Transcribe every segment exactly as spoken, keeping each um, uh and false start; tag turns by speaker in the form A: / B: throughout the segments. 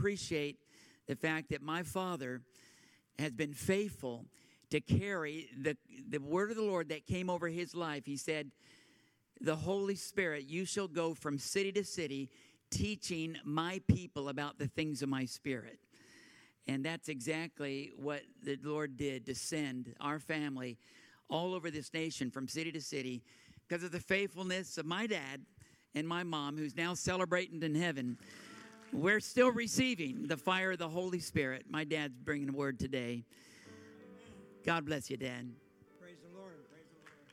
A: appreciate the fact that my father has been faithful to carry the, the word of the Lord that came over his life. He said, the Holy Spirit, you shall go from city to city teaching my people about the things of my spirit. And that's exactly what the Lord did, to send our family all over this nation from city to city because of the faithfulness of my dad and my mom, who's now celebrating in heaven. We're still receiving the fire of the Holy Spirit. My dad's bringing a word today. God bless you, Dad.
B: Praise the Lord. Praise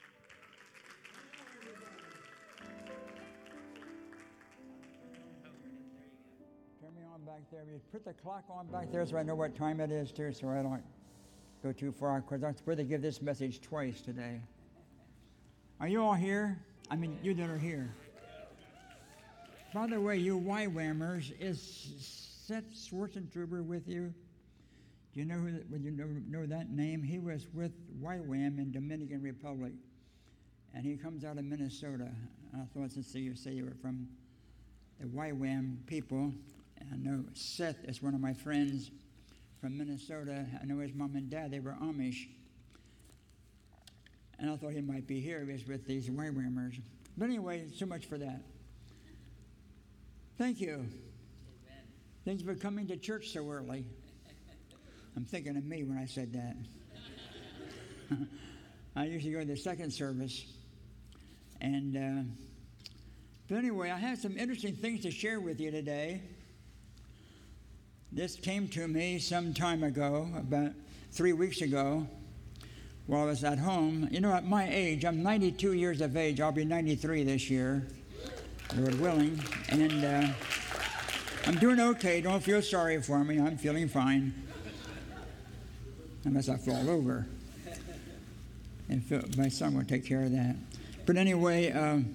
B: the Lord. Turn me on back there. You put the clock on back there so I know what time it is, too, so I don't go too far, because I'm supposed to give this message twice today. Are you all here? I mean, you that are here. By the way, you Y WAMers, is Seth Schwartzentruber with you? Do you know who? Would you know, know that name? He was with Y WAM in Dominican Republic, and he comes out of Minnesota. I thought since you say you were from the Y WAM people, I know Seth is one of my friends from Minnesota. I know his mom and dad, they were Amish. And I thought he might be here. He was with these Y WAMers. But anyway, so much for that. Thank you. Amen. Thank you for coming to church so early. I'm thinking of me when I said that. I usually go to the second service. And, uh, but anyway, I have some interesting things to share with you today. This came to me some time ago, about three weeks ago, while I was at home. You know, at my age, I'm ninety-two years of age. I'll be ninety-three this year, Lord willing. And uh, I'm doing okay. Don't feel sorry for me. I'm feeling fine. Unless I fall over. And Phil, my son will take care of that. But anyway, um,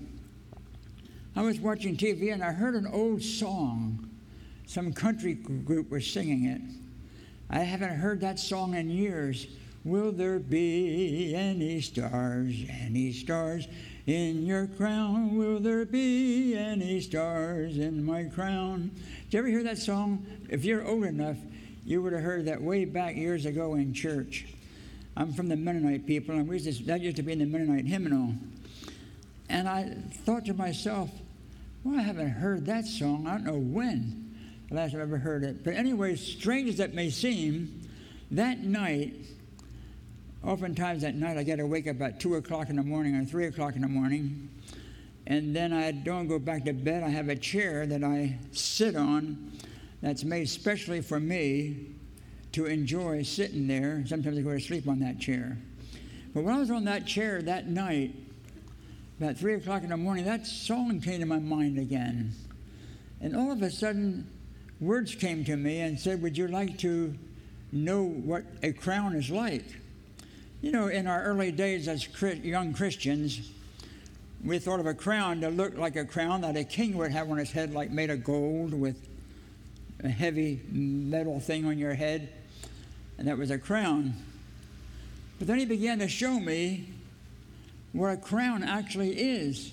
B: I was watching T V and I heard an old song. Some country group was singing it. I haven't heard that song in years. Will there be any stars, any stars in your crown? Will there be any stars in my crown? Did you ever hear that song? If you're old enough, you would have heard that way back years ago in church. I'm from the Mennonite people, and we used to, that used to be in the Mennonite hymnal. And I thought to myself, well, I haven't heard that song. I don't know when the last I've ever heard it. But anyway, strange as that may seem, that night, oftentimes at night I get to wake up at two o'clock in the morning or three o'clock in the morning, and then I don't go back to bed. I have a chair that I sit on that's made specially for me to enjoy sitting there. Sometimes I go to sleep on that chair. But when I was on that chair that night, about three o'clock in the morning, that song came to my mind again. And all of a sudden, words came to me and said, would you like to know what a crown is like? You know, in our early days as young Christians, we thought of a crown to look like a crown that a king would have on his head, like made of gold with a heavy metal thing on your head, and that was a crown. But then he began to show me what a crown actually is.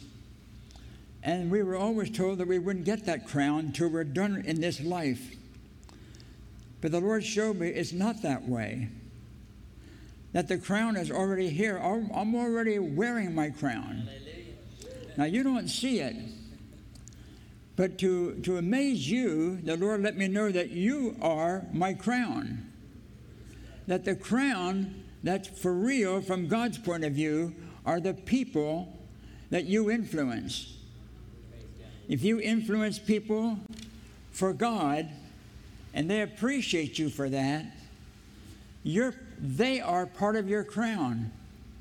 B: And we were always told that we wouldn't get that crown until we're done in this life. But the Lord showed me it's not that way. That the crown is already here. I'm already wearing my crown. Hallelujah. Now, you don't see it. But to, to amaze you, the Lord let me know that you are my crown. That the crown that's for real from God's point of view are the people that you influence. If you influence people for God and they appreciate you for that, you're, they are part of your crown.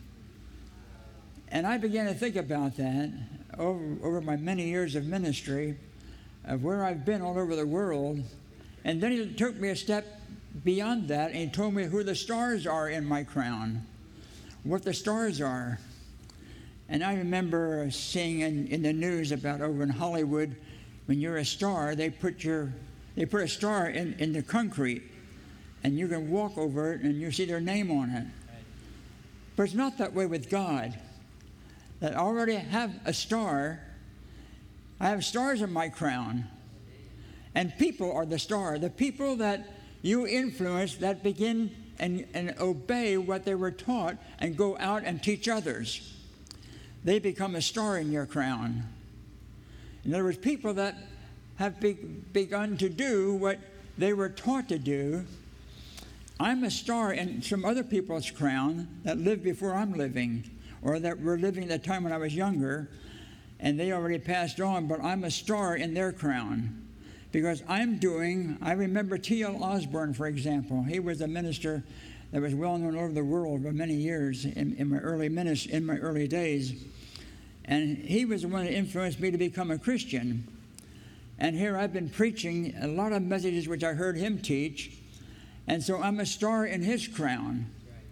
B: And I began to think about that over, over my many years of ministry, of where I've been all over the world. And then he took me a step beyond that, and he told me who the stars are in my crown, what the stars are. And I remember seeing in, in the news about over in Hollywood, when you're a star, they put your they put a star in, in the concrete, and you can walk over it and you see their name on it. But it's not that way with God. That I already have a star. I have stars in my crown. And people are the star. The people that you influence that begin and, and obey what they were taught and go out and teach others. They become a star in your crown. In other words, people that have be, begun to do what they were taught to do. I'm a star in some other people's crown that lived before I'm living, or that were living at the time when I was younger, and they already passed on, but I'm a star in their crown. Because I'm doing, I remember T L Osborne, for example. He was a minister that was well known all over the world for many years in, in my early minis- in my early days. And he was the one that influenced me to become a Christian. And here I've been preaching a lot of messages which I heard him teach. And so I'm a star in his crown.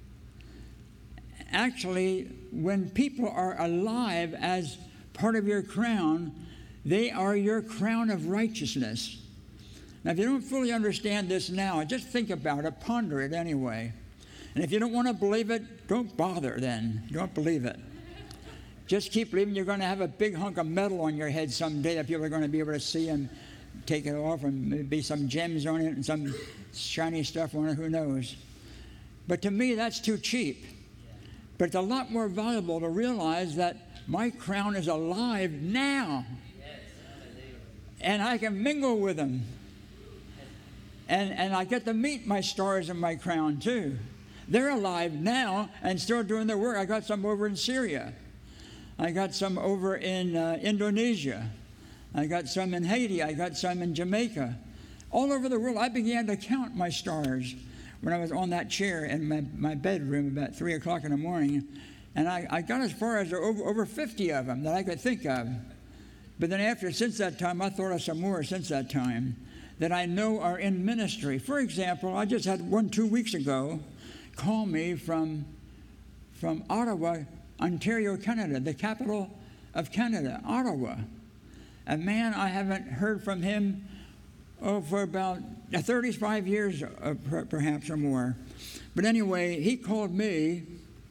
B: Actually, when people are alive as part of your crown, they are your crown of righteousness. Now, if you don't fully understand this now, just think about it, ponder it anyway. And if you don't want to believe it, don't bother then. Don't believe it. Just keep believing you're going to have a big hunk of metal on your head someday that people are going to be able to see and take it off, and maybe some gems on it and some shiny stuff on it, who knows. But to me, that's too cheap. But it's a lot more valuable to realize that my crown is alive now. And I can mingle with them. And, and I get to meet my stars in my crown too. They're alive now and still doing their work. I got some over in Syria. I got some over in uh, Indonesia. I got some in Haiti. I got some in Jamaica. All over the world, I began to count my stars when I was on that chair in my, my bedroom about three o'clock in the morning. And I, I got as far as over, over fifty of them that I could think of. But then after, since that time, I thought of some more since that time that I know are in ministry. For example, I just had one two weeks ago call me from, from Ottawa, Ontario, Canada, the capital of Canada, Ottawa. A man, I haven't heard from him oh, for about thirty-five years, uh, per, perhaps, or more. But anyway, he called me,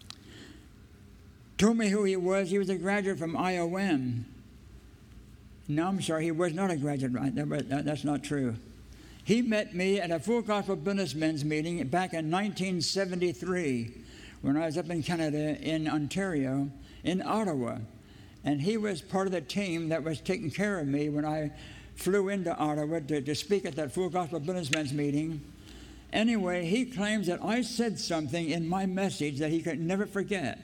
B: told me who he was. He was a graduate from I O M. No, I'm sorry, he was not a graduate. That's not true. He met me at a Full Gospel Businessmen's meeting back in nineteen seventy-three when I was up in Canada, in Ontario, in Ottawa. And he was part of the team that was taking care of me when I flew into Ottawa to, to speak at that Full Gospel Businessmen's meeting. Anyway, he claims that I said something in my message that he could never forget.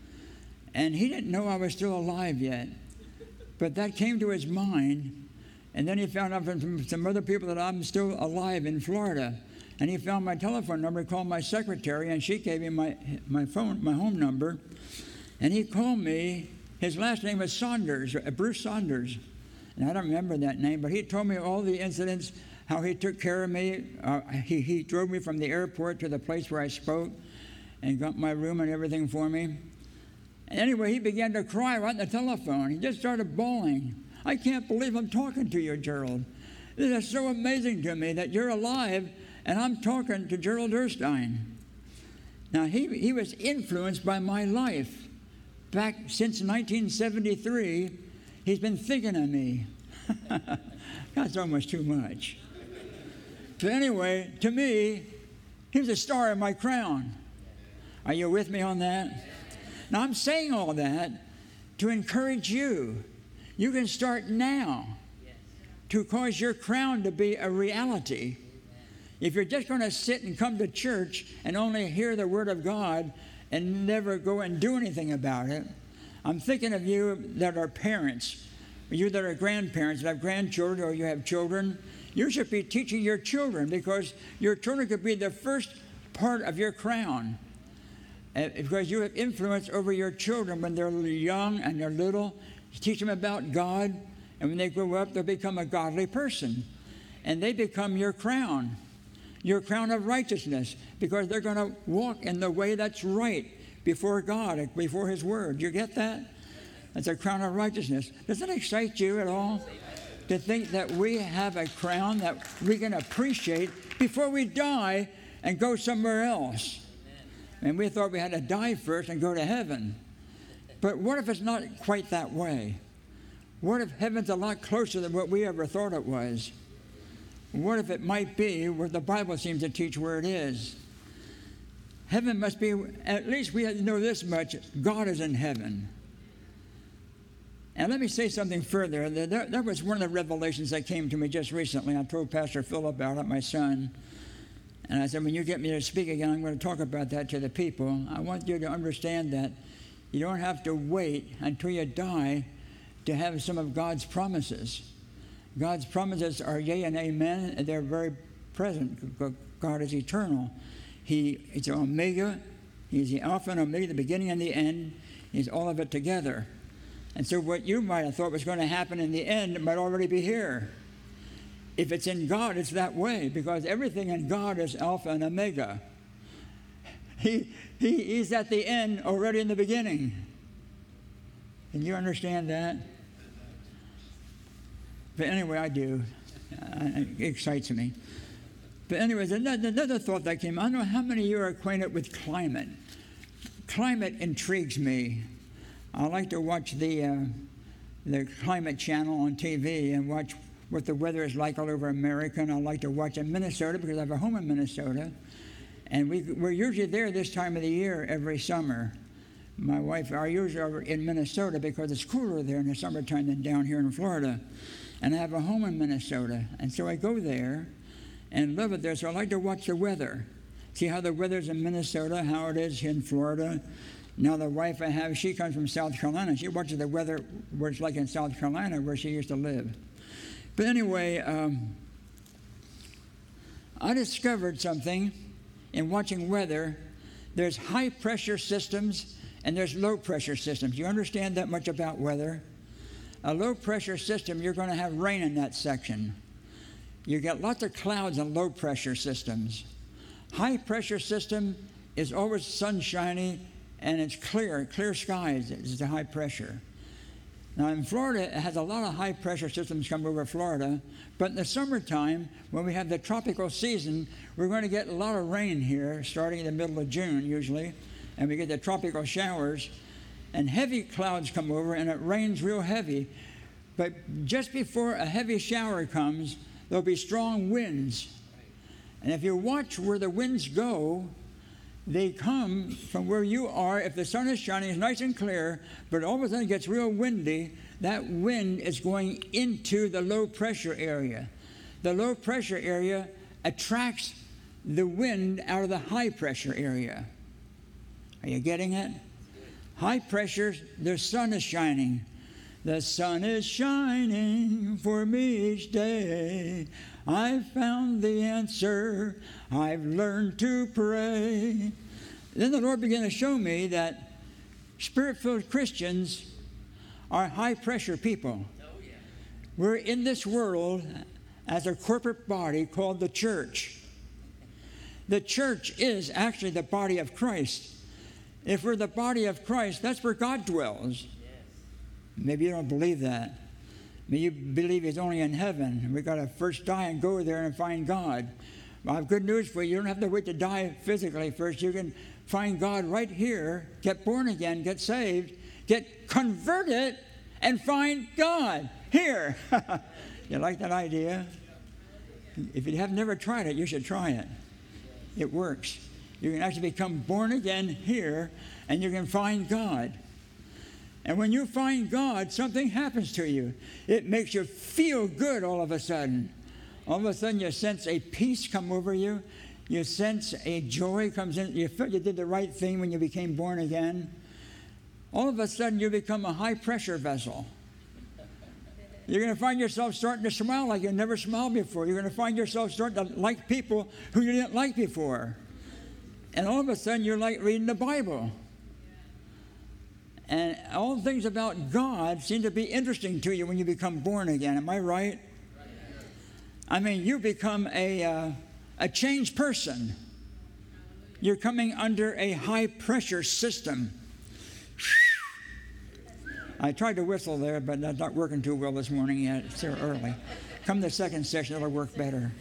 B: And he didn't know I was still alive yet. But that came to his mind, and then he found out from some other people that I'm still alive in Florida. And he found my telephone number, called my secretary, and she gave him my, my phone, my home number. And he called me. His last name was Saunders, Bruce Saunders. And I don't remember that name, but he told me all the incidents, how he took care of me. Uh, he, he drove me from the airport to the place where I spoke and got my room and everything for me. Anyway, he began to cry right on the telephone. He just started bawling. I can't believe I'm talking to you, Gerald. This is so amazing to me that you're alive and I'm talking to Gerald Erstein. Now, he, he was influenced by my life. Back since nineteen seventy-three, he's been thinking of me. That's almost too much. But anyway, to me, he was a star in my crown. Are you with me on that? Now, I'm saying all that to encourage you. You can start now to cause your crown to be a reality. If you're just going to sit and come to church and only hear the Word of God and never go and do anything about it, I'm thinking of you that are parents, you that are grandparents, that have grandchildren or you have children. You should be teaching your children, because your children could be the first part of your crown. Uh, because you have influence over your children when they're young and they're little. You teach them about God, and when they grow up, they'll become a godly person. And they become your crown, your crown of righteousness, because they're going to walk in the way that's right before God, before His Word. You get that? That's a crown of righteousness. Does that excite you at all? To think that we have a crown that we can appreciate before we die and go somewhere else. And we thought we had to die first and go to heaven. But what if it's not quite that way? What if heaven's a lot closer than what we ever thought it was? what if it might be where the Bible seems to teach where it is? Heaven must be, at least we know this much, God is in heaven. And let me say something further. That, that was one of the revelations that came to me just recently. I told Pastor Phil about it, my son. And I said, when you get me to speak again, I'm going to talk about that to the people. I want you to understand that you don't have to wait until you die to have some of God's promises. God's promises are yea and amen, and they're very present. God is eternal. He is Omega. He's the Alpha and Omega, the beginning and the end. He's all of it together. And so what you might have thought was going to happen in the end might already be here. If it's in God, it's that way, because everything in God is Alpha and Omega. He, he, he's at the end already in the beginning. Can you understand that? But anyway, I do. Uh, it excites me. But anyways, another, another thought that came, I don't know how many of you are acquainted with climate. Climate intrigues me. I like to watch the, uh, the climate channel on T V and watch what the weather is like all over America. And I like to watch in Minnesota because I have a home in Minnesota. And we, we're usually there this time of the year every summer. My wife are usually over in Minnesota because it's cooler there in the summertime than down here in Florida. And I have a home in Minnesota. And so I go there and love it there. So I like to watch the weather. See how the weather's in Minnesota, how it is in Florida. Now the wife I have, she comes from South Carolina. She watches the weather where it's like in South Carolina where she used to live. But anyway, um, I discovered something in watching weather. There's high pressure systems and there's low pressure systems. You understand that much about weather? A low pressure system, you're going to have rain in that section. You get lots of clouds in low pressure systems. High pressure system is always sunshiny and it's clear, clear skies is the high pressure. Now in Florida, it has a lot of high pressure systems come over Florida, but in the summertime, when we have the tropical season, we're going to get a lot of rain here, starting in the middle of June usually, and we get the tropical showers, and heavy clouds come over, and it rains real heavy. But just before a heavy shower comes, there'll be strong winds. And if you watch where the winds go, they come from where you are. If the sun is shining, it's nice and clear, but all of a sudden it gets real windy, that wind is going into the low pressure area. The low pressure area attracts the wind out of the high pressure area. Are you getting it? High pressure, the sun is shining. The sun is shining for me each day. I've found the answer. I've learned to pray. Then the Lord began to show me that Spirit-filled Christians are high-pressure people. Oh, yeah. We're in this world as a corporate body called the church. The church is actually the body of Christ. If we're the body of Christ, that's where God dwells. Yes. Maybe you don't believe that. Maybe you believe He's only in heaven. We've got to first die and go there and find God. Well, I have good news for you. You don't have to wait to die physically first. You can find God right here, get born again, get saved, get converted, and find God here. You like that idea? If you have never tried it, you should try it. It works. You can actually become born again here, and you can find God. And when you find God, something happens to you. It makes you feel good all of a sudden. All of a sudden, you sense a peace come over you. You sense a joy comes in. You feel you did the right thing when you became born again. All of a sudden, you become a high-pressure vessel. You're going to find yourself starting to smile like you never smiled before. You're going to find yourself starting to like people who you didn't like before. And all of a sudden, you're like reading the Bible. And all the things about God seem to be interesting to you when you become born again. Am I right? I mean, you become a, uh, a changed person. You're coming under a high-pressure system. I tried to whistle there, but that's not working too well this morning yet. It's too early. Come the second session, it'll work better.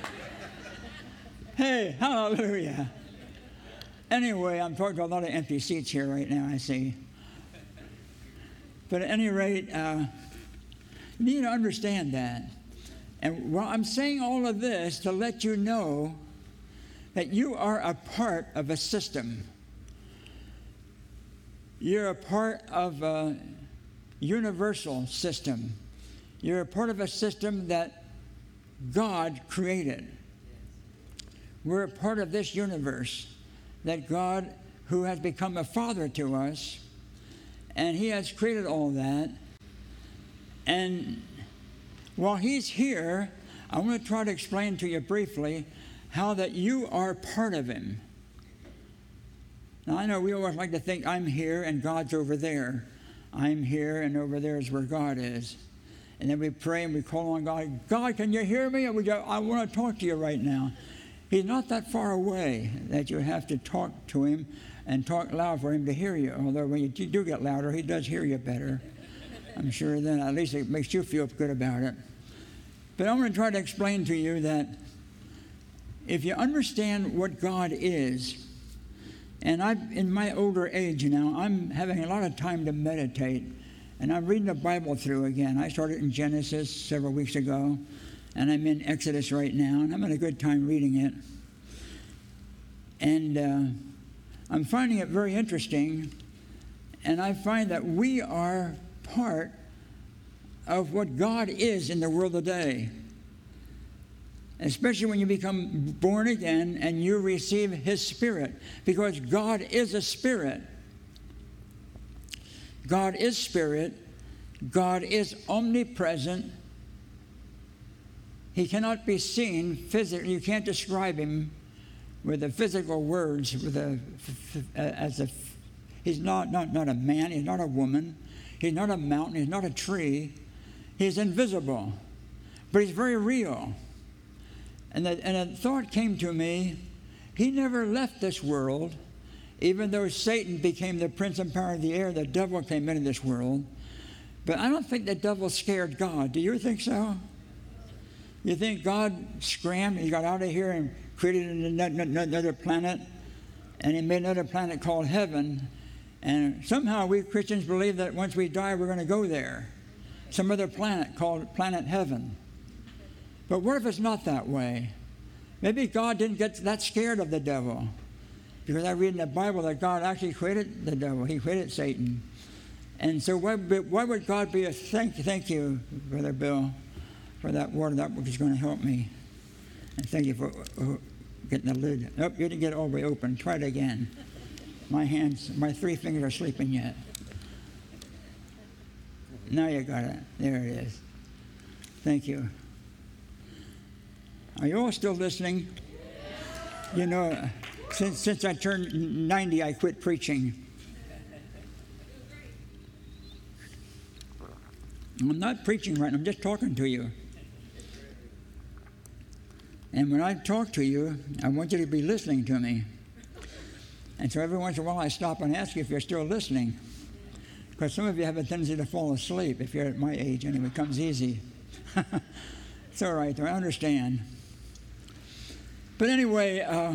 B: Hey, hallelujah. Anyway, I'm talking to a lot of empty seats here right now, I see. But at any rate, uh, you need to understand that. And well, I'm saying all of this to let you know that you are a part of a system. You're a part of a universal system. You're a part of a system that God created. We're a part of this universe that God, who has become a father to us, and he has created all that. And while he's here, I want to try to explain to you briefly how that you are part of him. Now, I know we always like to think I'm here and God's over there. I'm here and over there is where God is. And then we pray and we call on God. God, can you hear me? And we go, I want to talk to you right now. He's not that far away that you have to talk to him and talk loud for him to hear you. Although when you do get louder, he does hear you better. I'm sure then at least it makes you feel good about it. But I'm going to try to explain to you that if you understand what God is, and I've, in my older age now, I'm having a lot of time to meditate, and I'm reading the Bible through again. I started in Genesis several weeks ago, and I'm in Exodus right now, and I'm having a good time reading it. And uh, I'm finding it very interesting, and I find that we are part of what God is in the world today. Especially when you become born again and you receive his Spirit, because God is a spirit. God is spirit. God is omnipresent. He cannot be seen physically. You can't describe him with the physical words. With a, as a, he's not, not, not a man. He's not a woman. He's not a mountain. He's not a tree. He's invisible, but he's very real. And, the, and a thought came to me, he never left this world, even though Satan became the prince and power of the air, the devil came into this world. But I don't think the devil scared God. Do you think so? You think God scrammed, he got out of here and created another planet, and he made another planet called heaven, and somehow we Christians believe that once we die, we're going to go there. Some other planet called planet heaven. But what if it's not that way? Maybe God didn't get that scared of the devil. Because I read in the Bible that God actually created the devil. He created Satan. And so why, why would God be a thank you, thank you, Brother Bill, for that word, that which is going to help me. And thank you for uh, getting the lid. Nope, you didn't get it all the way open. Try it again. My hands, my three fingers are sleeping yet. Now you got it. There it is. Thank you. Are you all still listening? You know, since since I turned ninety, I quit preaching. I'm not preaching right now. I'm just talking to you. And when I talk to you, I want you to be listening to me. And so every once in a while, I stop and ask you if you're still listening. Because some of you have a tendency to fall asleep. If you're at my age, anyway, it comes easy. It's all right, though. I understand. But anyway, uh,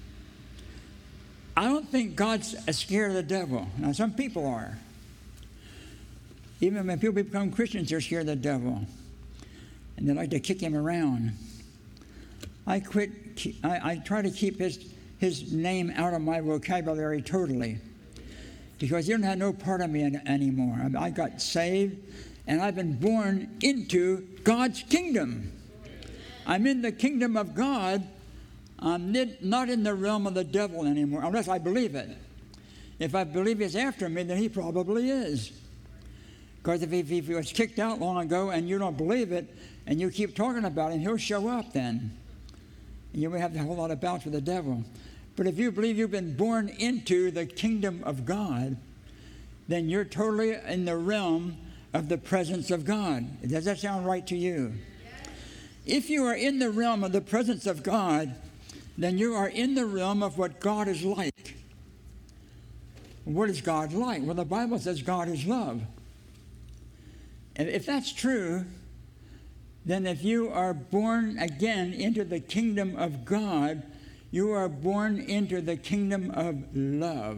B: I don't think God's scared of the devil. Now, some people are. Even when people become Christians, they're scared of the devil. And they like to kick him around. I quit. I, I try to keep his, his name out of my vocabulary totally. Because he don't have no part of me an, anymore. I, I got saved, and I've been born into God's kingdom. I'm in the kingdom of God. I'm not in the realm of the devil anymore, unless I believe it. If I believe he's after me, then he probably is. Because if he, if he was kicked out long ago and you don't believe it, and you keep talking about him, he'll show up then. And you won't have a whole lot of bouts with the devil. But if you believe you've been born into the kingdom of God, then you're totally in the realm of the presence of God. Does that sound right to you? Yes. If you are in the realm of the presence of God, then you are in the realm of what God is like. What is God like? Well, the Bible says God is love. And if that's true, then if you are born again into the kingdom of God, you are born into the kingdom of love.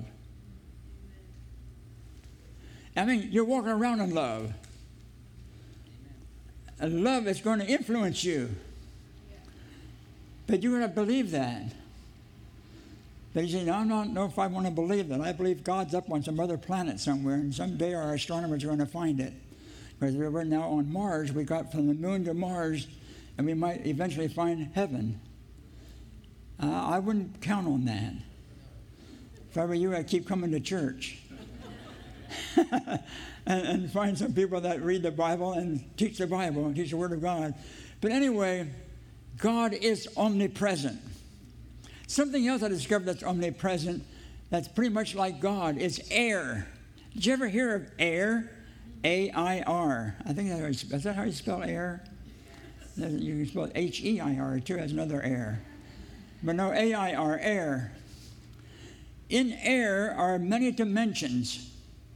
B: I mean, you're walking around in love. love is going to influence you. But you're going to believe that. But you say, no, I don't know if I want to believe that. I believe God's up on some other planet somewhere, and someday our astronomers are going to find it. Because we're now on Mars. We got from the moon to Mars, and we might eventually find heaven. Uh, I wouldn't count on that. If I were you, I'd keep coming to church. and, and find some people that read the Bible and teach the Bible and teach the Word of God. But anyway, God is omnipresent. Something else I discovered that's omnipresent, that's pretty much like God, is air. Did you ever hear of air? A I R. I think that is, is that how you spell air? You can spell H E I R too, as another air. But no, A I R, air. In air are many dimensions.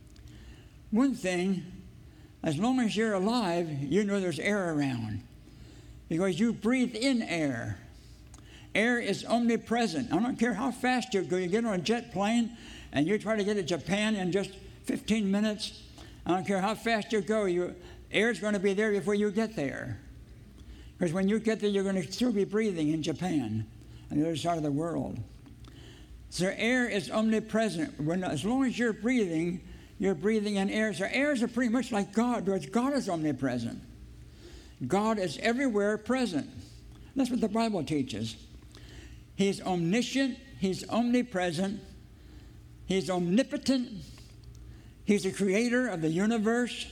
B: One thing, as long as you're alive, you know there's air around. Because you breathe in air. Air is omnipresent. I don't care how fast you go. You get on a jet plane and you try to get to Japan in just fifteen minutes. I don't care how fast you go. You, air's going to be there before you get there. Because when you get there, you're going to still be breathing in Japan, on the other side of the world. So air is omnipresent. When, as long as you're breathing, you're breathing in air. So airs are pretty much like God, because God is omnipresent. God is everywhere present. That's what the Bible teaches. He's omniscient. He's omnipresent. He's omnipotent. He's the creator of the universe.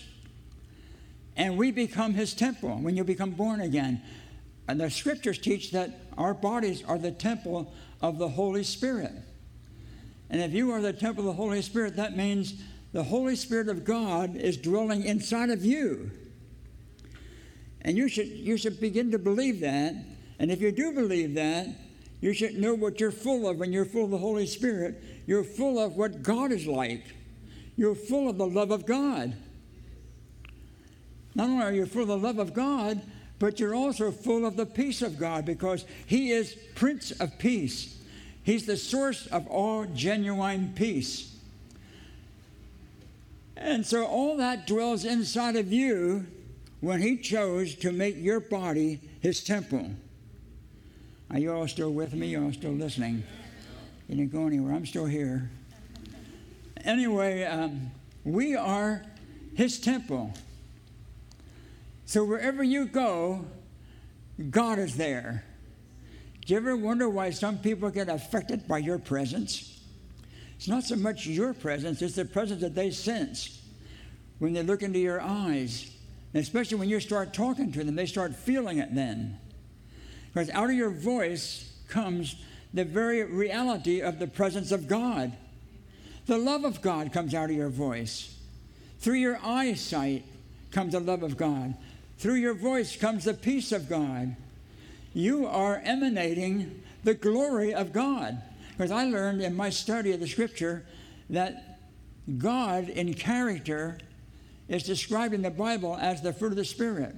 B: And we become his temple when you become born again. And the scriptures teach that our bodies are the temple of the Holy Spirit. And if you are the temple of the Holy Spirit, that means the Holy Spirit of God is dwelling inside of you. And you should, you should begin to believe that. And if you do believe that, you should know what you're full of when you're full of the Holy Spirit. You're full of what God is like. You're full of the love of God. Not only are you full of the love of God, but you're also full of the peace of God, because he is Prince of Peace. He's the source of all genuine peace. And so all that dwells inside of you when he chose to make your body his temple. Are you all still with me? You all still listening? You didn't go anywhere. I'm still here. Anyway, um, we are his temple. So wherever you go, God is there. Do you ever wonder why some people get affected by your presence? It's not so much your presence, it's the presence that they sense when they look into your eyes. And especially when you start talking to them, they start feeling it then. Because out of your voice comes the very reality of the presence of God. The love of God comes out of your voice. Through your eyesight comes the love of God. Through your voice comes the peace of God. You are emanating the glory of God. Because I learned in my study of the scripture that God in character is described in the Bible as the fruit of the Spirit.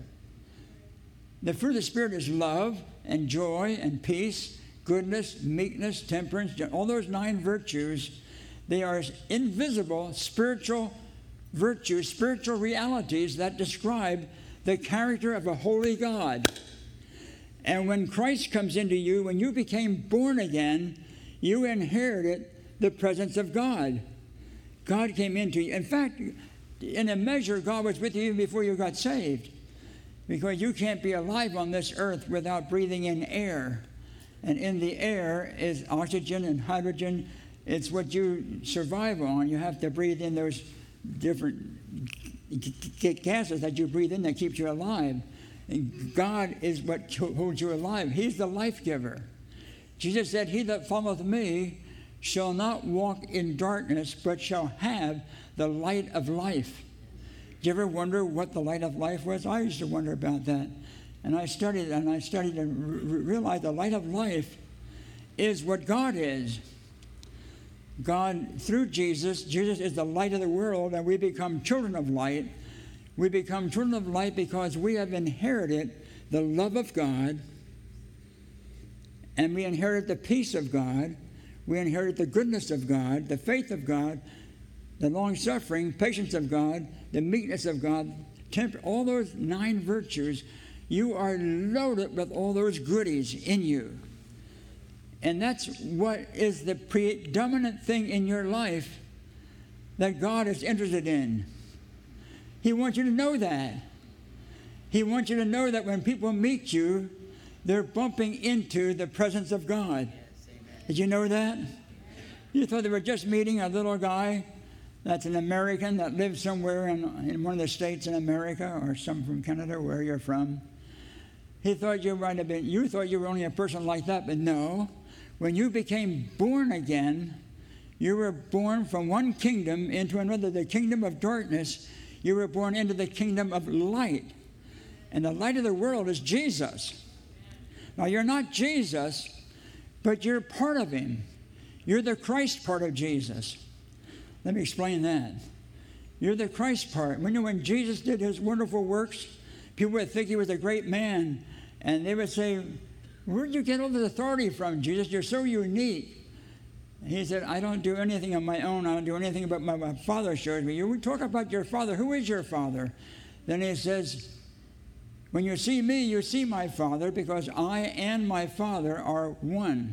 B: The fruit of the Spirit is love and joy and peace, goodness, meekness, temperance, all those nine virtues. They are invisible spiritual virtues, spiritual realities that describe the character of a holy God. And when Christ comes into you, when you became born again, you inherited the presence of God. God came into you. In fact, in a measure, God was with you even before you got saved. Because you can't be alive on this earth without breathing in air. And in the air is oxygen and hydrogen. It's what you survive on. You have to breathe in those different gases that you breathe in that keeps you alive. And God is what holds you alive. He's the life giver. Jesus said, he that followeth me shall not walk in darkness, but shall have the light of life. Did you ever wonder what the light of life was? I used to wonder about that. And I studied and I studied and re- realized the light of life is what God is. God, through Jesus, Jesus is the light of the world, and we become children of light. We become children of light because we have inherited the love of God, and we inherit the peace of God. We inherit the goodness of God, the faith of God, the long-suffering, patience of God, the meekness of God, temper, all those nine virtues, you are loaded with all those goodies in you. And that's what is the predominant thing in your life that God is interested in. He wants you to know that. He wants you to know that when people meet you, they're bumping into the presence of God. Did you know that? You thought they were just meeting a little guy that's an American that lives somewhere in, in one of the states in America, or some from Canada, where you're from. He thought you might have been, you thought you were only a person like that, but no. When you became born again, you were born from one kingdom into another, the kingdom of darkness. You were born into the kingdom of light. And the light of the world is Jesus. Now, you're not Jesus, but you're part of him. You're the Christ part of Jesus. Let me explain that. You're the Christ part. When, you know, when Jesus did his wonderful works, people would think he was a great man, and they would say, where'd you get all this authority from, Jesus? You're so unique. And he said, I don't do anything on my own. I don't do anything but my, my Father shows me. You talk about your Father. Who is your Father? Then he says, when you see me, you see my Father, because I and my Father are one.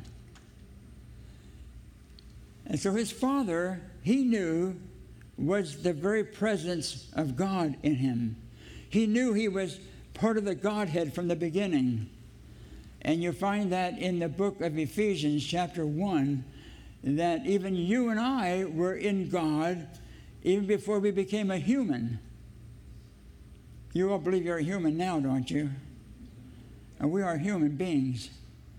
B: And so his Father, he knew, was the very presence of God in him. He knew he was part of the Godhead from the beginning. And you find that in the book of Ephesians, chapter one, that even you and I were in God even before we became a human. You all believe you're a human now, don't you? And we are human beings.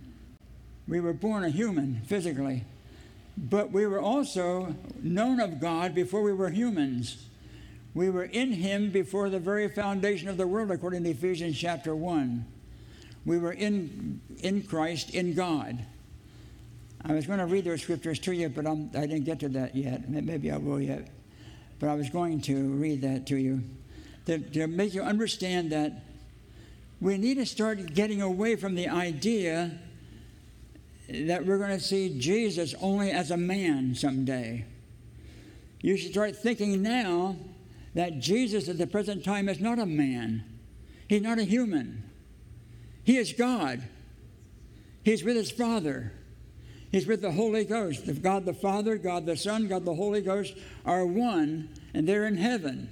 B: We were born a human physically, but we were also known of God before we were humans. We were in him before the very foundation of the world, according to Ephesians chapter one. We were in, in Christ, in God. I was going to read those scriptures to you, but I'm, I didn't get to that yet. Maybe I will yet. But I was going to read that to you to, to make you understand that we need to start getting away from the idea that we're going to see Jesus only as a man someday. You should start thinking now that Jesus at the present time is not a man. He's not a human. He is God. He's with his Father. He's with the Holy Ghost. God the Father, God the Son, God the Holy Ghost are one, and they're in heaven.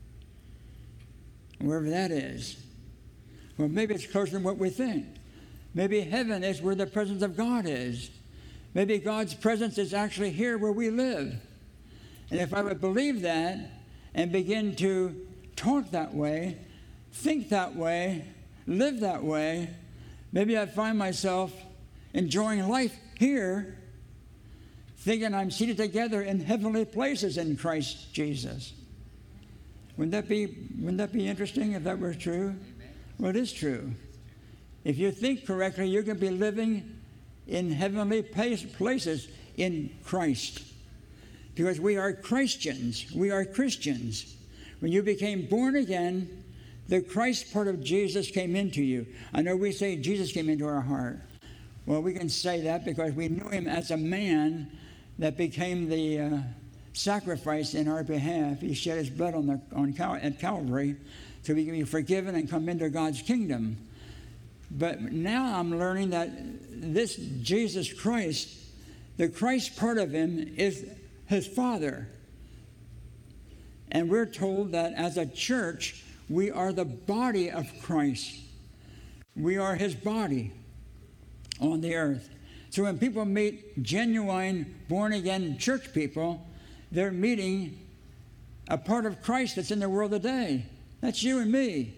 B: Wherever that is. Well, maybe it's closer than what we think. Maybe heaven is where the presence of God is. Maybe God's presence is actually here where we live. And if I would believe that and begin to talk that way, think that way, live that way, maybe I'd find myself enjoying life here, thinking I'm seated together in heavenly places in Christ Jesus. Wouldn't that be, wouldn't that be interesting if that were true? Well, it is true. If you think correctly, you can be living in heavenly places in Christ. Because we are Christians. We are Christians. When you became born again, the Christ part of Jesus came into you. I know we say Jesus came into our heart. Well, we can say that because we knew him as a man that became the uh, sacrifice in our behalf. He shed his blood on the, on Cal- at Calvary so we can be forgiven and come into God's kingdom. But now I'm learning that this Jesus Christ, the Christ part of him is his Father. And we're told that as a church, we are the body of Christ. We are his body on the earth. So when people meet genuine, born-again church people, they're meeting a part of Christ that's in the world today. That's you and me.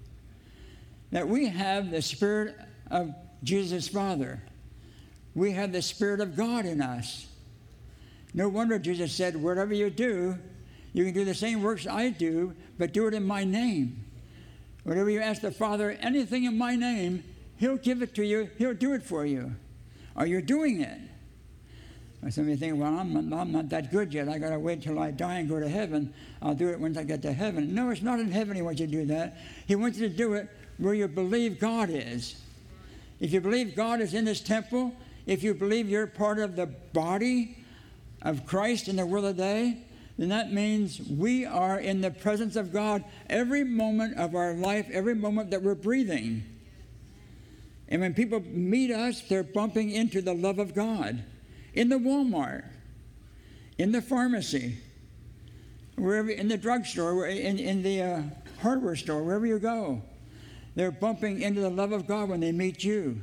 B: That we have the Spirit of Jesus' Father. We have the Spirit of God in us. No wonder Jesus said, whatever you do, you can do the same works I do, but do it in my name. Whatever you ask the Father, anything in my name, he'll give it to you. He'll do it for you. Are you doing it? Or some of you think, well, I'm not, I'm not that good yet. I got to wait till I die and go to heaven. I'll do it once I get to heaven. No, it's not in heaven he wants you to do that. He wants you to do it where you believe God is. If you believe God is in this temple, if you believe you're part of the body of Christ in the world today, then that means we are in the presence of God every moment of our life, every moment that we're breathing. And when people meet us, they're bumping into the love of God. In the Walmart, in the pharmacy, wherever, in the drugstore, in, in the uh, hardware store, wherever you go, they're bumping into the love of God when they meet you.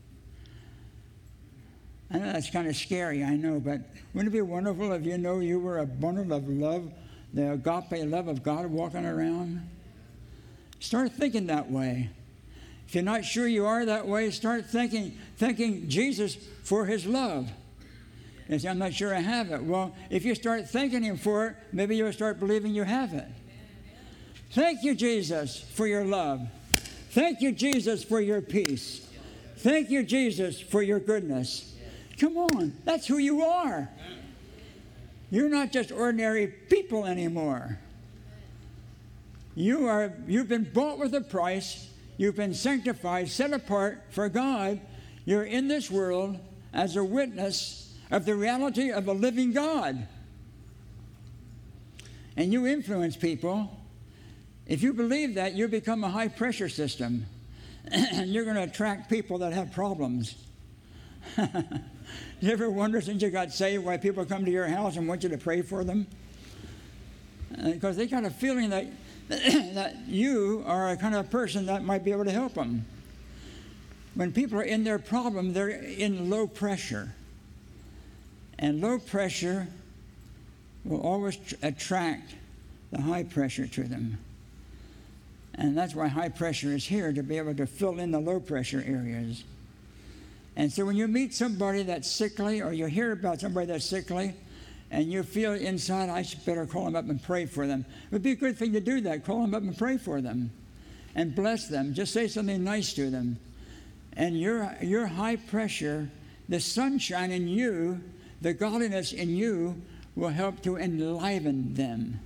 B: I know that's kind of scary, I know, but wouldn't it be wonderful if you know you were a bundle of love, the agape love of God walking around? Start thinking that way. If you're not sure you are that way, start thinking, thanking Jesus for his love. And say, I'm not sure I have it. Well, if you start thanking him for it, maybe you'll start believing you have it. Thank you, Jesus, for your love. Thank you, Jesus, for your peace. Thank you, Jesus, for your goodness. Come on, that's who you are. You're not just ordinary people anymore. You are, you've been bought with a price. You've been sanctified, set apart for God. You're in this world as a witness of the reality of a living God. And you influence people. If you believe that, you become a high-pressure system. And you're going to attract people that have problems. You ever wonder since you got saved why people come to your house and want you to pray for them? Because uh, they got a feeling that, that you are a kind of person that might be able to help them. When people are in their problem, they're in low pressure. And low pressure will always tr- attract the high pressure to them. And that's why high pressure is here, to be able to fill in the low pressure areas. And so when you meet somebody that's sickly, or you hear about somebody that's sickly, and you feel inside, I should better call them up and pray for them. It would be a good thing to do that. Call them up and pray for them. And bless them. Just say something nice to them. And your, your high pressure, the sunshine in you, the godliness in you, will help to enliven them.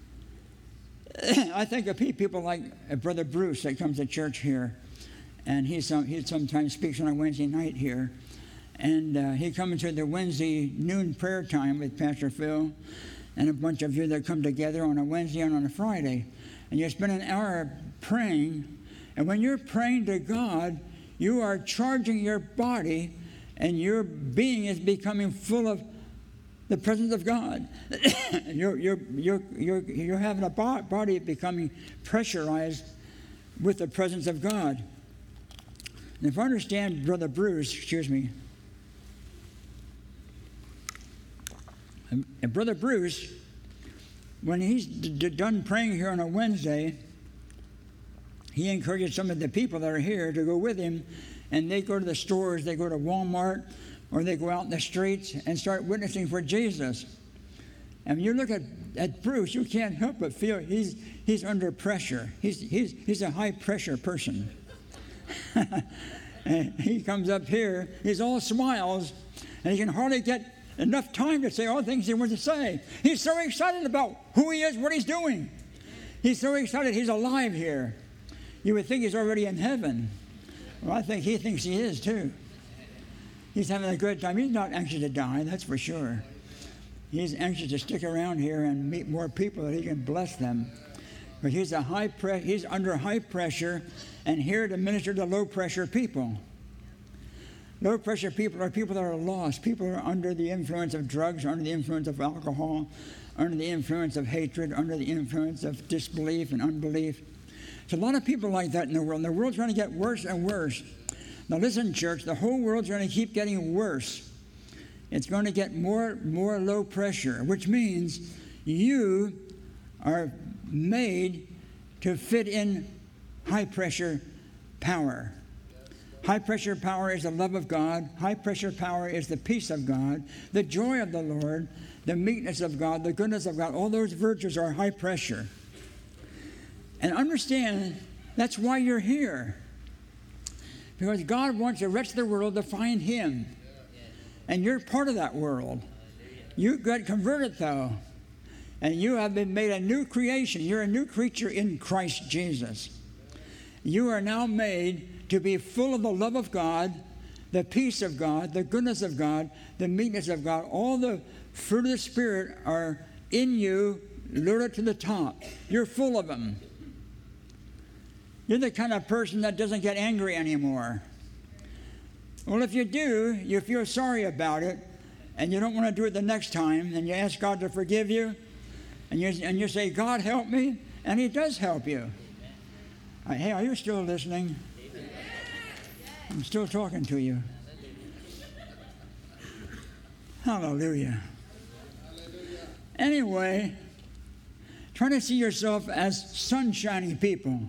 B: I think of people like Brother Bruce that comes to church here. And he, some, he sometimes speaks on a Wednesday night here. And uh, he comes to the Wednesday noon prayer time with Pastor Phil and a bunch of you that come together on a Wednesday and on a Friday. And you spend an hour praying. And when you're praying to God, you are charging your body, and your being is becoming full of the presence of God. you're, you're, you're, you're, you're having a body becoming pressurized with the presence of God. And if I understand Brother Bruce, excuse me, and Brother Bruce, when he's d- d- done praying here on a Wednesday, he encourages some of the people that are here to go with him, and they go to the stores, they go to Walmart, or they go out in the streets and start witnessing for Jesus. And when you look at, at Bruce, you can't help but feel he's, he's under pressure. He's, he's, he's a high-pressure person. And he comes up here, he's all smiles, and he can hardly get enough time to say all the things he wants to say. He's so excited about who he is, what he's doing. He's so excited he's alive here. You would think he's already in heaven. Well, I think he thinks he is too. He's having a good time. He's not anxious to die, that's for sure. He's anxious to stick around here and meet more people that he can bless them. But he's a high pre- he's under high pressure and here to minister to low pressure people. Low pressure people are people that are lost. People who are under the influence of drugs, under the influence of alcohol, under the influence of hatred, under the influence of disbelief and unbelief. There's a lot of people like that in the world. And the world's going to get worse and worse. Now listen, church, the whole world's going to keep getting worse. It's going to get more, more low pressure, which means you are made to fit in high pressure power. High pressure power is the love of God. High pressure power is the peace of God, the joy of the Lord, the meekness of God, the goodness of God. All those virtues are high pressure. And understand that's why you're here. Because God wants the rest of the world to find Him. And you're part of that world. You got converted though. And you have been made a new creation. You're a new creature in Christ Jesus. You are now made to be full of the love of God, the peace of God, the goodness of God, the meekness of God. All the fruit of the Spirit are in you, lure it to the top. You're full of them. You're the kind of person that doesn't get angry anymore. Well, if you do, you feel sorry about it, and you don't want to do it the next time, and you ask God to forgive you, and you, and you say, God, help me, and He does help you. Uh, hey, are you still listening? I'm still talking to you. Hallelujah. Anyway, try to see yourself as sunshiny people.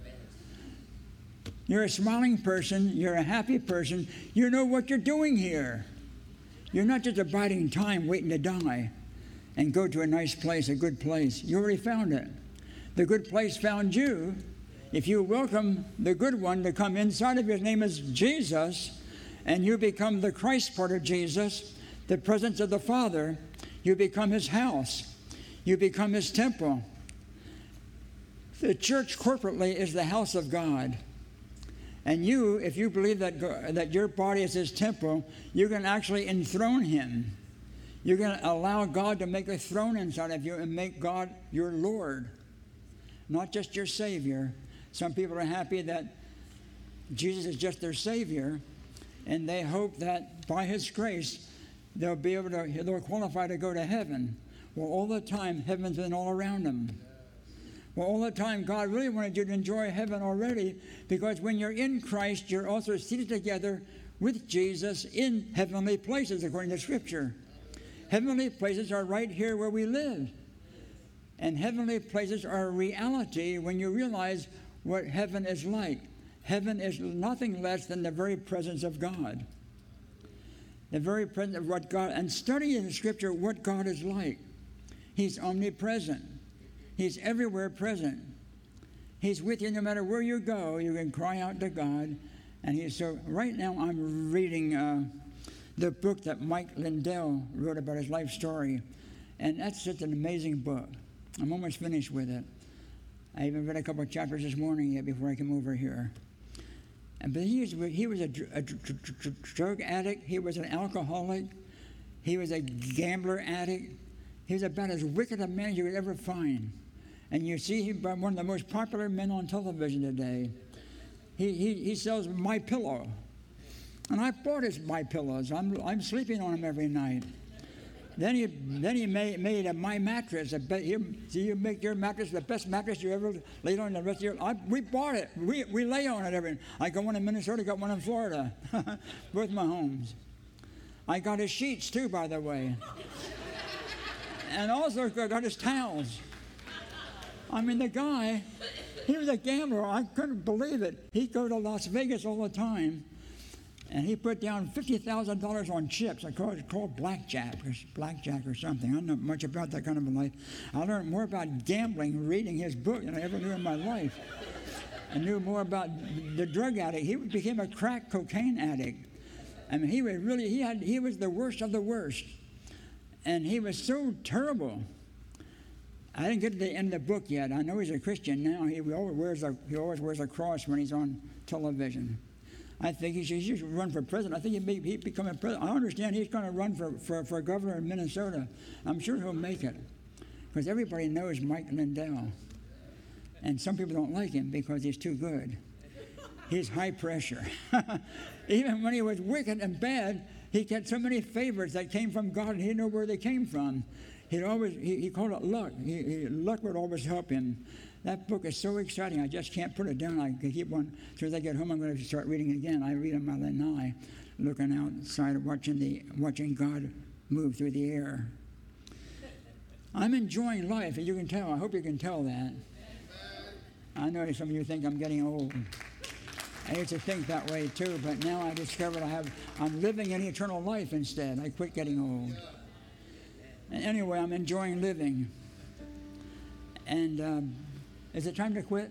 B: You're a smiling person. You're a happy person. You know what you're doing here. You're not just abiding time, waiting to die and go to a nice place, a good place. You already found it. The good place found you. If you welcome the good one to come inside of you, his name is Jesus, and you become the Christ part of Jesus, the presence of the Father, you become his house. You become his temple. The church corporately is the house of God. And you, if you believe that, that your body is his temple, you're going to actually enthrone him. You're going to allow God to make a throne inside of you and make God your Lord, not just your Savior. Some people are happy that Jesus is just their Savior, and they hope that by his grace, they'll be able to, they'll qualify to go to heaven. Well, all the time, heaven's been all around them. Well, all the time, God really wanted you to enjoy heaven already, because when you're in Christ, you're also seated together with Jesus in heavenly places, according to Scripture. Heavenly places are right here where we live. And heavenly places are a reality when you realize what heaven is like. Heaven is nothing less than the very presence of God. The very presence of what God, and study in the Scripture what God is like. He's omnipresent. He's everywhere present. He's with you no matter where you go. You can cry out to God. And he's so, right now I'm reading uh, the book that Mike Lindell wrote about his life story. And that's just an amazing book. I'm almost finished with it. I even read a couple of chapters this morning yet before I came over here. And, but he was, he was a, a, a drug addict. He was an alcoholic. He was a gambler addict. He was about as wicked a man as you could ever find. And you see him by one of the most popular men on television today. He, he, he sells My Pillow. And I bought his My Pillows. I'm, I'm sleeping on them every night. Then he, then he made, made a My Mattress. A be, you, so you make your mattress the best mattress you ever laid on the rest of your life. We bought it. We, we lay on it every I got one in Minnesota, got one in Florida. Both my homes. I got his sheets too, by the way. And also got his towels. I mean, the guy, he was a gambler. I couldn't believe it. He'd go to Las Vegas all the time. And he put down fifty thousand dollars on chips. I call it called blackjack or blackjack or something. I don't know much about that kind of a life. I learned more about gambling reading his book than I ever knew in my life. I knew more about the drug addict. He became a crack cocaine addict. I mean, he was really, he had, he was the worst of the worst. And he was so terrible. I didn't get to the end of the book yet. I know he's a Christian now. He always wears a, he always wears a cross when he's on television. I think he should, he should run for president. I think he may he'd become a president. I understand he's going to run for, for, for governor in Minnesota. I'm sure he'll make it, because everybody knows Mike Lindell. And some people don't like him because he's too good. He's high pressure. Even when he was wicked and bad, he got so many favors that came from God, and he didn't know where they came from. He'd always, he, he called it luck. He, he, luck would always help him. That book is so exciting. I just can't put it down. I can keep on. As soon as I get home, I'm going to start reading it again. I read on my lanai, looking outside, watching the watching God move through the air. I'm enjoying life, and you can tell. I hope you can tell that. I know some of you think I'm getting old. I used to think that way too, but now I discovered I have. I'm living an eternal life instead. I quit getting old. And anyway, I'm enjoying living. And. Um, Is it time to quit?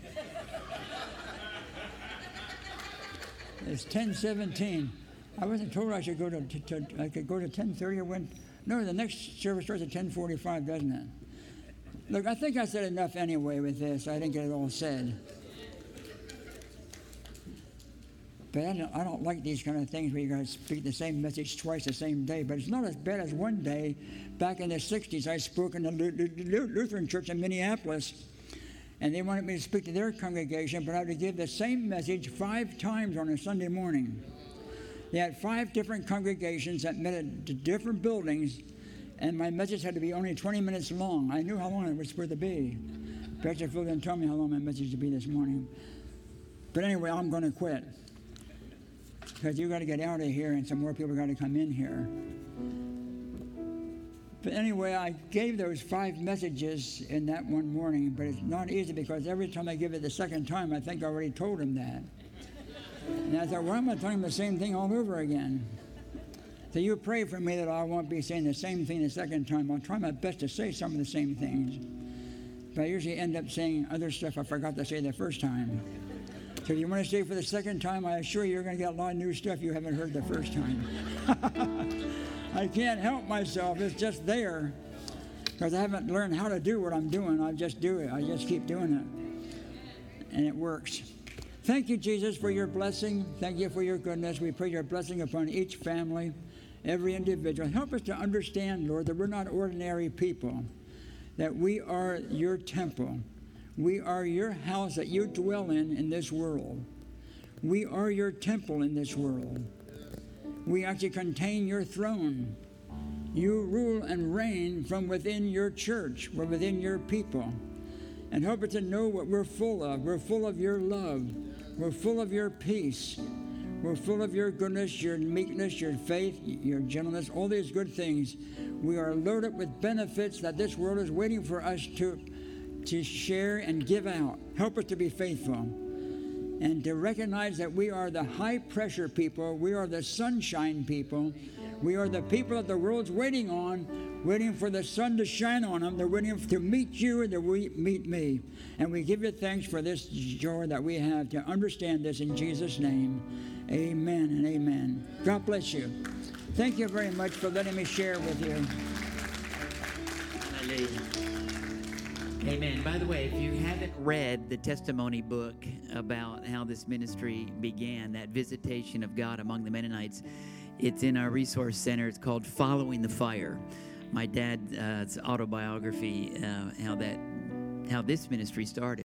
B: It's ten seventeen. I wasn't told I should go to, to, to I could go to ten thirty or when. No, the next service starts at ten forty-five, doesn't it? Look, I think I said enough anyway with this. I didn't get it all said. But I don't, I don't like these kind of things where you got to speak the same message twice the same day. But it's not as bad as one day. Back in the sixties, I spoke in the Lutheran church in Minneapolis, and they wanted me to speak to their congregation, but I had to give the same message five times on a Sunday morning. They had five different congregations that met at different buildings, and my message had to be only twenty minutes long. I knew how long it was supposed to be. Pastor Phil didn't tell me how long my message would be this morning. But anyway, I'm going to quit. Because you got to get out of here, and some more people got to come in here. But anyway, I gave those five messages in that one morning, but it's not easy because every time I give it the second time, I think I already told him that. And I thought, well, I'm going to tell him the same thing all over again. So you pray for me that I won't be saying the same thing the second time. I'll try my best to say some of the same things. But I usually end up saying other stuff I forgot to say the first time. So if you want to stay for the second time, I assure you you're going to get a lot of new stuff you haven't heard the first time. I can't help myself. It's just there. Because I haven't learned how to do what I'm doing. I just do it. I just keep doing it. And it works. Thank you, Jesus, for your blessing. Thank you for your goodness. We pray your blessing upon each family, every individual. Help us to understand, Lord, that we're not ordinary people, that we are your temple. We are your house that you dwell in in this world. We are your temple in this world. We actually contain your throne. You rule and reign from within your church, from within your people. And help us to know what we're full of. We're full of your love. We're full of your peace. We're full of your goodness, your meekness, your faith, your gentleness, all these good things. We are loaded with benefits that this world is waiting for us to to share and give out. Help us to be faithful and to recognize that we are the high-pressure people. We are the sunshine people. We are the people that the world's waiting on, waiting for the sun to shine on them. They're waiting to meet you and to meet me. And we give you thanks for this joy that we have to understand this in Jesus' name. Amen and amen. God bless you. Thank you very much for letting me share with you.
A: Hallelujah. Amen. By the way, if you haven't read the testimony book about how this ministry began, that visitation of God among the Mennonites, it's in our resource center. It's called Following the Fire. My dad's uh, autobiography, uh, how that, how this ministry started.